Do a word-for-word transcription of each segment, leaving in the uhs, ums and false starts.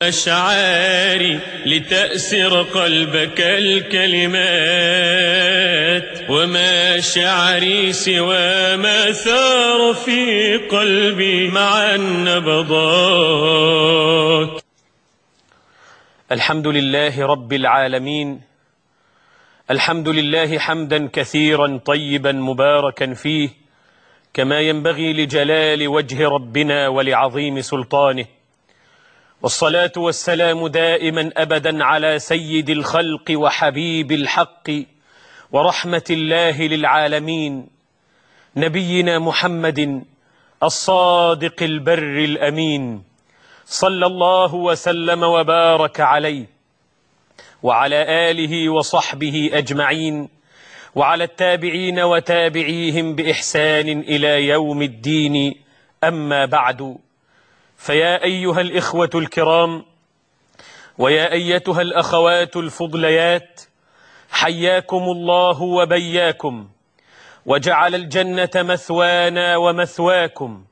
أشعاري لتأسر قلبك الكلمات، وما شعري سوى ما ثار في قلبي مع النبضات. الحمد لله رب العالمين، الحمد لله حمدا كثيرا طيبا مباركا فيه، كما ينبغي لجلال وجه ربنا ولعظيم سلطانه. والصلاة والسلام دائما أبدا على سيد الخلق وحبيب الحق ورحمة الله للعالمين، نبينا محمد الصادق البر الأمين، صلى الله وسلم وبارك عليه وعلى آله وصحبه أجمعين، وعلى التابعين وتابعيهم بإحسان إلى يوم الدين. أما بعد، فيا أيها الإخوة الكرام، ويا أيتها الأخوات الفضليات، حياكم الله وبياكم، وجعل الجنة مثوانا ومثواكم،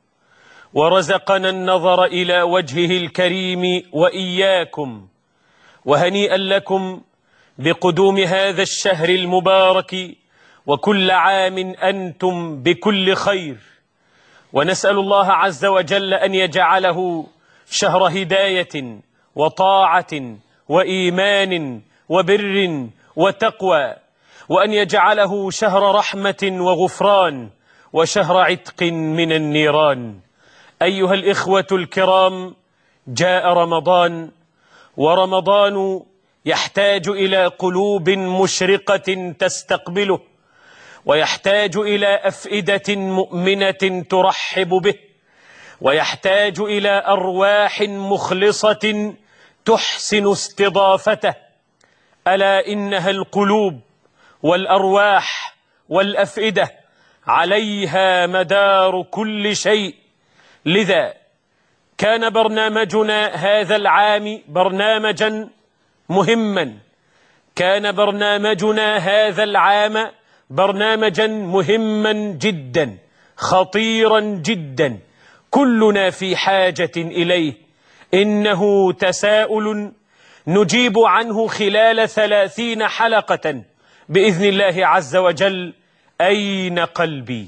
ورزقنا النظر إلى وجهه الكريم وإياكم. وهنيئا لكم بقدوم هذا الشهر المبارك، وكل عام أنتم بكل خير، ونسأل الله عز وجل أن يجعله شهر هداية وطاعة وإيمان وبر وتقوى، وأن يجعله شهر رحمة وغفران وشهر عتق من النيران. أيها الإخوة الكرام، جاء رمضان، ورمضان يحتاج إلى قلوب مشرقة تستقبله، ويحتاج إلى أفئدة مؤمنة ترحب به، ويحتاج إلى أرواح مخلصة تحسن استضافته. ألا إنها القلوب والأرواح والأفئدة، عليها مدار كل شيء. لذا كان برنامجنا هذا العام برنامجا مهما، كان برنامجنا هذا العام برنامجا مهما جدا، خطيرا جدا، كلنا في حاجة إليه. إنه تساؤل نجيب عنه خلال ثلاثين حلقة بإذن الله عز وجل. أين قلبي؟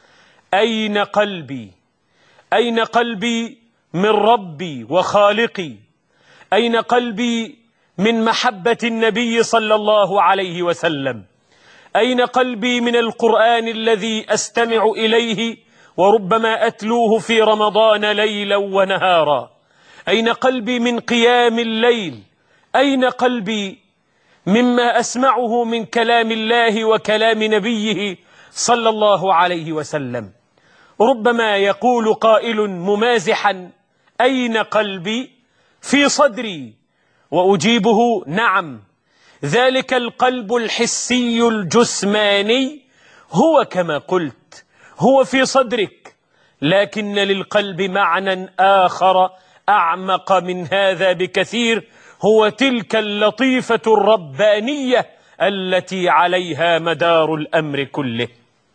أين قلبي؟ أين قلبي من ربي وخالقي؟ أين قلبي من محبة النبي صلى الله عليه وسلم؟ أين قلبي من القرآن الذي أستمع إليه وربما أتلوه في رمضان ليلا ونهارا؟ أين قلبي من قيام الليل؟ أين قلبي مما أسمعه من كلام الله وكلام نبيه صلى الله عليه وسلم؟ ربما يقول قائل ممازحا: أين قلبي؟ في صدري. وأجيبه: نعم، ذلك القلب الحسي الجسماني هو كما قلت، هو في صدرك، لكن للقلب معنى آخر أعمق من هذا بكثير، هو تلك اللطيفة الربانية التي عليها مدار الأمر كله.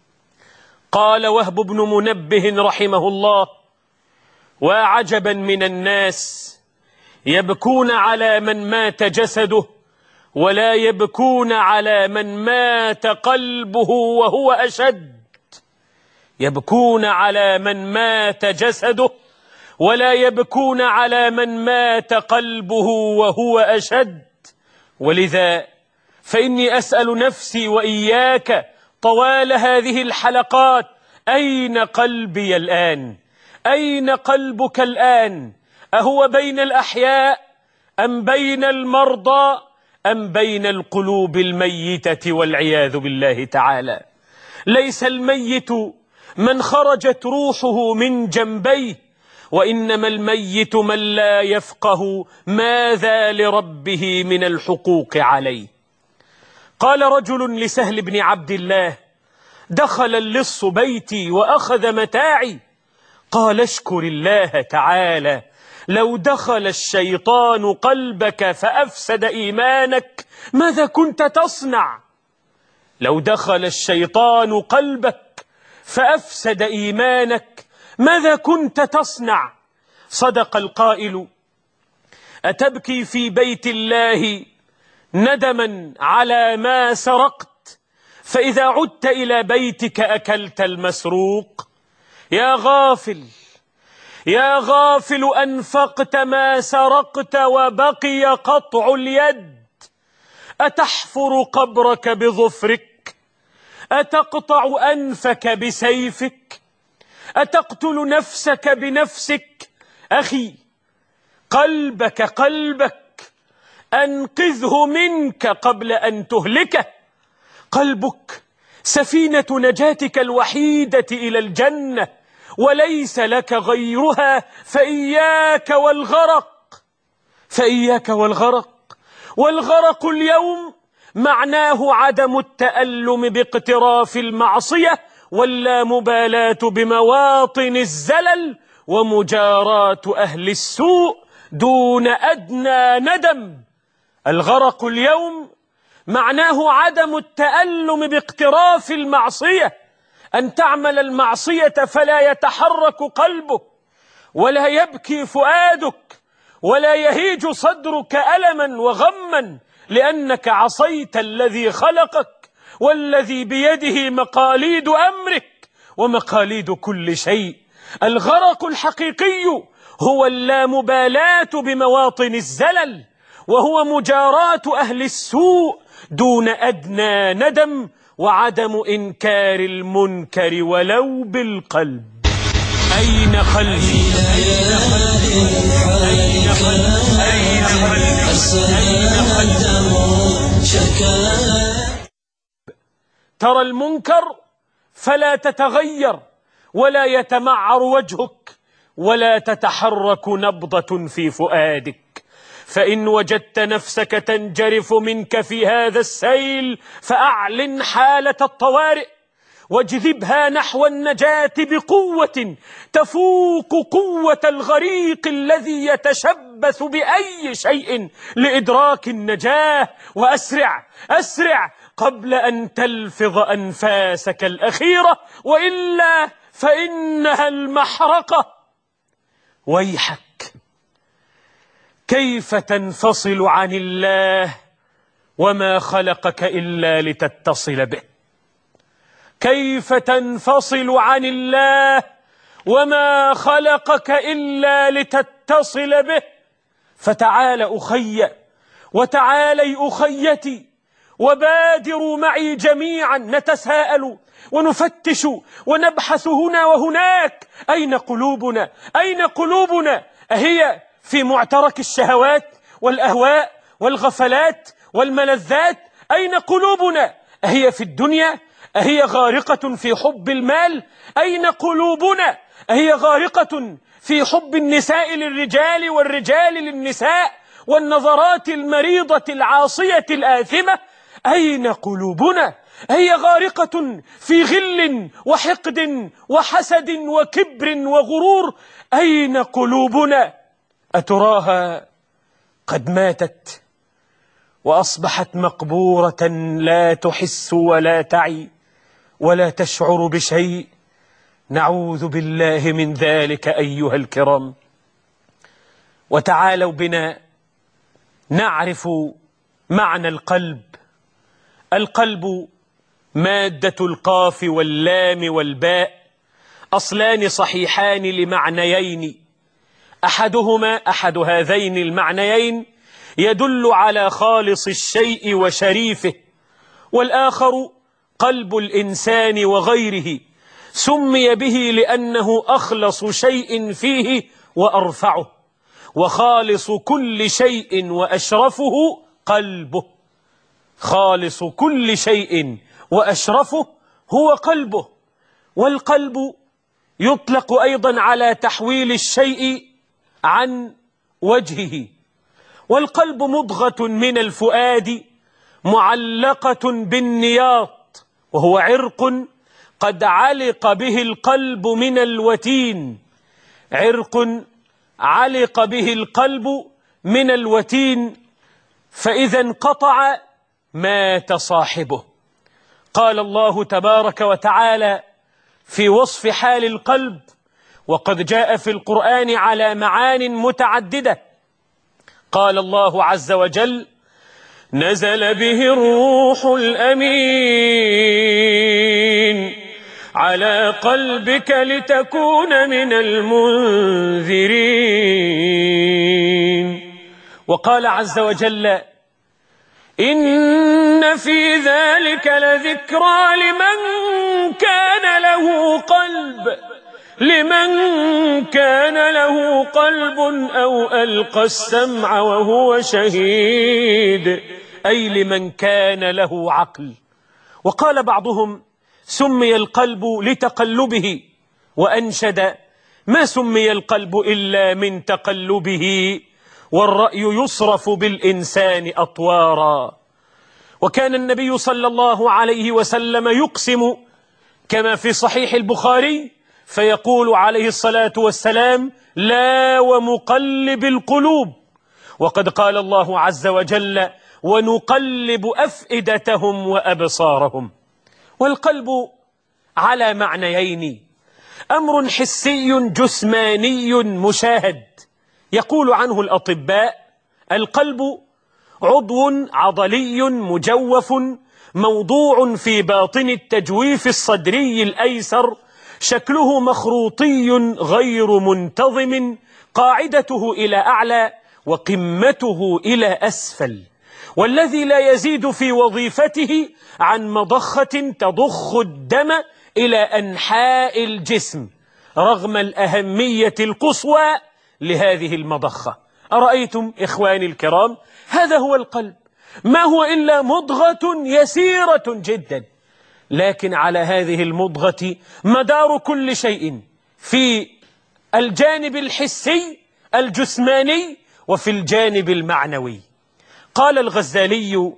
قال وهب بن منبه رحمه الله: وعجبا من الناس يبكون على من مات جسده، ولا يبكون على من مات قلبه وهو أشد. يبكون على من مات جسده، ولا يبكون على من مات قلبه وهو أشد. ولذا فإني أسأل نفسي وإياك طوال هذه الحلقات: أين قلبي الآن؟ أين قلبك الآن؟ أهو بين الأحياء أم بين المرضى أم بين القلوب الميتة والعياذ بالله تعالى؟ ليس الميت من خرجت روحه من جنبيه، وإنما الميت من لا يفقه ماذا لربه من الحقوق عليه. قال رجل لسهل بن عبد الله: دخل اللص بيتي وأخذ متاعي. قال: اشكر الله تعالى، لو دخل الشيطان قلبك فأفسد إيمانك ماذا كنت تصنع؟ لو دخل الشيطان قلبك فأفسد إيمانك ماذا كنت تصنع؟ صدق القائل: أتبكي في بيت الله ندما على ما سرقت، فإذا عدت إلى بيتك أكلت المسروق؟ يا غافل يا غافل، أنفقت ما سرقت وبقي قطع اليد. أتحفر قبرك بظفرك؟ أتقطع أنفك بسيفك؟ أتقتل نفسك بنفسك؟ أخي، قلبك قلبك أنقذه منك قبل أن تهلكه. قلبك سفينة نجاتك الوحيدة إلى الجنة، وليس لك غيرها، فإياك والغرق فإياك والغرق. والغرق اليوم معناه عدم التألم باقتراف المعصية، واللامبالاة بمواطن الزلل، ومجاراة أهل السوء دون أدنى ندم. الغرق اليوم معناه عدم التألم باقتراف المعصية، أن تعمل المعصية فلا يتحرك قلبك، ولا يبكي فؤادك، ولا يهيج صدرك ألما وغما، لأنك عصيت الذي خلقك والذي بيده مقاليد أمرك ومقاليد كل شيء. الغرق الحقيقي هو اللامبالاة بمواطن الزلل، وهو مجاراة أهل السوء دون أدنى ندم، وعدم إنكار المنكر ولو بالقلب. أين قلبي؟ أين قلبي؟ أين قلبي؟ أين قلبي؟ ترى المنكر فلا تتغير، ولا يتمعر وجهك، ولا تتحرك نبضة في فؤادك. فإن وجدت نفسك تنجرف منك في هذا السيل، فأعلن حالة الطوارئ، واجذبها نحو النجاة بقوة تفوق قوة الغريق الذي يتشبث بأي شيء لإدراك النجاة. وأسرع أسرع قبل أن تلفظ أنفاسك الأخيرة، وإلا فإنها المحرقة. ويحك، كيف تنفصل عن الله وما خلقك إلا لتتصل به؟ كيف تنفصل عن الله وما خلقك إلا لتتصل به؟ فتعال أخي وتعالي أخيتي، وبادروا معي جميعا نتساءل ونفتش ونبحث هنا وهناك. أين قلوبنا؟ أين قلوبنا؟ أهي في معترك الشهوات والأهواء والغفلات والملذات؟ أين قلوبنا؟ أهي في الدنيا؟ أهي غارقة في حب المال؟ أين قلوبنا؟ أهي غارقة في حب النساء للرجال والرجال للنساء والنظرات المريضة العاصية الآثمة؟ أين قلوبنا؟ هي غارقة في غل وحقد وحسد وكبر وغرور. أين قلوبنا؟ أتراها قد ماتت وأصبحت مقبورة، لا تحس ولا تعي ولا تشعر بشيء؟ نعوذ بالله من ذلك أيها الكرام. وتعالوا بنا نعرف معنى القلب. القلب مادة القاف واللام والباء، أصلان صحيحان لمعنيين، أحدهما أحد هذين المعنيين يدل على خالص الشيء وشريفه، والآخر قلب الإنسان وغيره، سمي به لأنه أخلص شيء فيه وأرفعه، وخالص كل شيء وأشرفه قلبه. خالص كل شيء وأشرفه هو قلبه. والقلب يطلق أيضا على تحويل الشيء عن وجهه. والقلب مضغة من الفؤاد معلقة بالنياط، وهو عرق قد علق به القلب من الوتين. عرق علق به القلب من الوتين، فإذا انقطع مات صاحبه. قال الله تبارك وتعالى في وصف حال القلب، وقد جاء في القرآن على معان متعددة، قال الله عز وجل: نزل به الروح الأمين على قلبك لتكون من المنذرين. وقال عز وجل: إن في ذلك لذكرى لمن كان له قلب لمن كان له قلب أو ألقى السمع وهو شهيد، أي لمن كان له عقل. وقال بعضهم: سمي القلب لتقلبه، وأنشد: ما سمي القلب إلا من تقلبه، والرأي يصرف بالإنسان أطوارا. وكان النبي صلى الله عليه وسلم يقسم كما في صحيح البخاري فيقول عليه الصلاة والسلام: لا ومقلب القلوب. وقد قال الله عز وجل: ونقلب أفئدتهم وأبصارهم. والقلب على معنيين: أمر حسي جسماني مشاهد يقول عنه الأطباء: القلب عضو عضلي مجوف موضوع في باطن التجويف الصدري الأيسر، شكله مخروطي غير منتظم، قاعدته إلى أعلى وقمته إلى أسفل، والذي لا يزيد في وظيفته عن مضخة تضخ الدم إلى أنحاء الجسم رغم الأهمية القصوى لهذه المضخة. أرأيتم إخواني الكرام؟ هذا هو القلب، ما هو إلا مضغة يسيرة جدا، لكن على هذه المضغة مدار كل شيء في الجانب الحسي الجسماني وفي الجانب المعنوي. قال الغزالي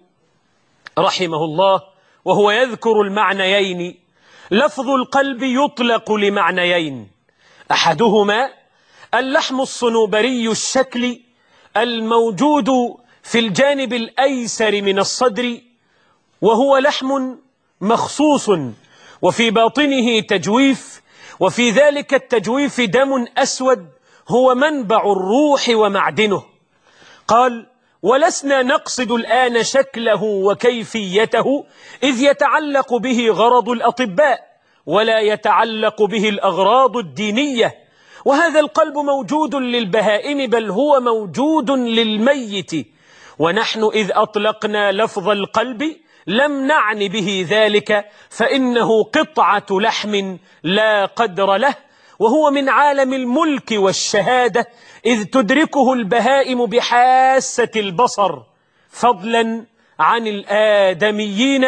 رحمه الله وهو يذكر المعنيين: لفظ القلب يطلق لمعنيين، أحدهما اللحم الصنوبري الشكل الموجود في الجانب الأيسر من الصدر، وهو لحم مخصوص وفي باطنه تجويف، وفي ذلك التجويف دم أسود هو منبع الروح ومعدنه. قال: ولسنا نقصد الآن شكله وكيفيته، إذ يتعلق به غرض الأطباء ولا يتعلق به الأغراض الدينية، وهذا القلب موجود للبهائم بل هو موجود للميت، ونحن إذ أطلقنا لفظ القلب لم نعن به ذلك، فإنه قطعة لحم لا قدر له، وهو من عالم الملك والشهادة، إذ تدركه البهائم بحاسة البصر فضلا عن الآدميين.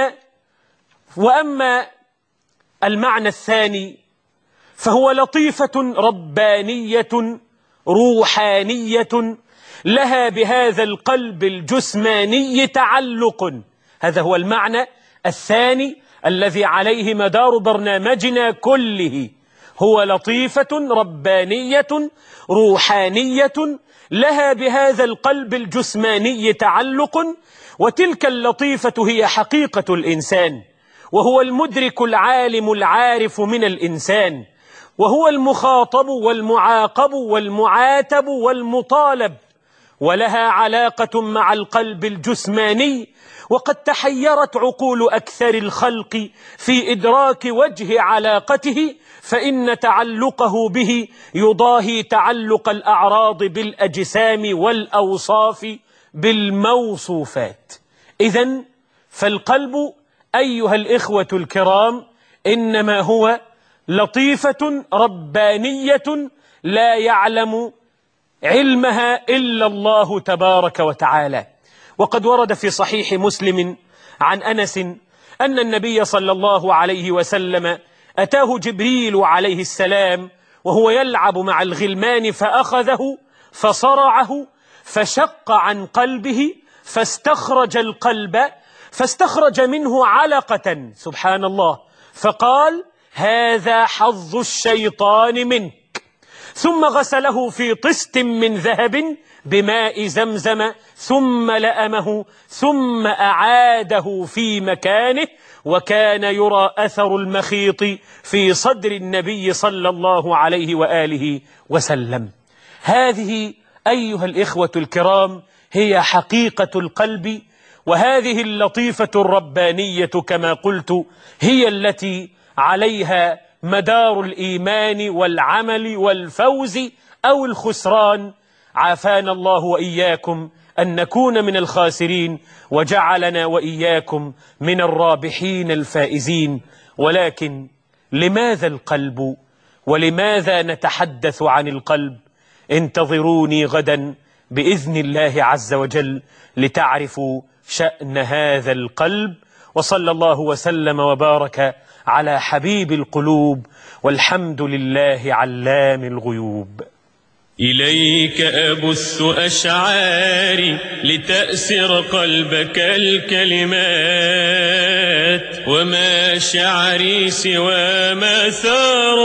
وأما المعنى الثاني فهو لطيفة ربانية روحانية لها بهذا القلب الجسماني تعلق. هذا هو المعنى الثاني الذي عليه مدار برنامجنا كله، هو لطيفة ربانية روحانية لها بهذا القلب الجسماني تعلق، وتلك اللطيفة هي حقيقة الإنسان، وهو المدرك العالم العارف من الإنسان، وهو المخاطب والمعاقب والمعاتب والمطالب، ولها علاقة مع القلب الجسماني. وقد تحيرت عقول أكثر الخلق في إدراك وجه علاقته، فإن تعلقه به يضاهي تعلق الأعراض بالأجسام والأوصاف بالموصوفات. إذن فالقلب أيها الإخوة الكرام إنما هو لطيفة ربانية لا يعلم علمها إلا الله تبارك وتعالى. وقد ورد في صحيح مسلم عن أنس أن النبي صلى الله عليه وسلم أتاه جبريل عليه السلام وهو يلعب مع الغلمان، فأخذه فصرعه فشق عن قلبه فاستخرج القلب، فاستخرج منه علقة، سبحان الله، فقال: هذا حظ الشيطان منك. ثم غسله في طست من ذهب بماء زمزم، ثم لأمه، ثم أعاده في مكانه، وكان يرى أثر المخيط في صدر النبي صلى الله عليه وآله وسلم. هذه أيها الإخوة الكرام هي حقيقة القلب، وهذه اللطيفة الربانية كما قلت هي التي عليها مدار الإيمان والعمل والفوز أو الخسران. عافانا الله وإياكم أن نكون من الخاسرين، وجعلنا وإياكم من الرابحين الفائزين. ولكن لماذا القلب؟ ولماذا نتحدث عن القلب؟ انتظروني غدا بإذن الله عز وجل لتعرفوا شأن هذا القلب. وصلى الله وسلم وبارك على حبيب القلوب، والحمد لله علام الغيوب. إليك أبث أشعاري لتأسر قلبك الكلمات، وما شعري سوى ما ثار